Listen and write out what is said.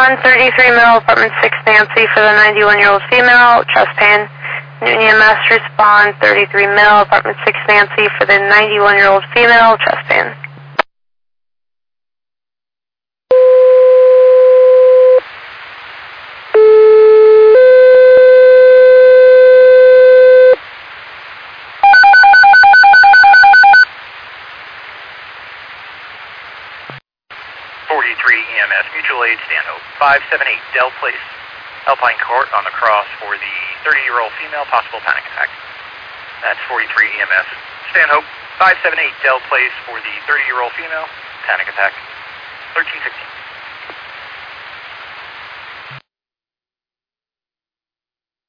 respond 33 mil, apartment 6 Nancy for the 91-year-old female, chest pain. Newton EMS respond 33 mil, apartment 6 Nancy for the 91-year-old female, chest pain. EMS, mutual aid, Stanhope, 578 Dell Place, Alpine Court on the cross for the 30-year-old female, possible panic attack. That's 43 EMS. Stanhope, 578 Dell Place for the 30-year-old female, panic attack, 1316.